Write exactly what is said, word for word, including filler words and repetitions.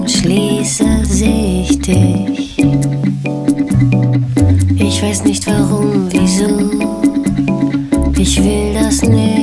schließe, seh ich dich. Ich weiß nicht warum, wieso, ich will das nicht.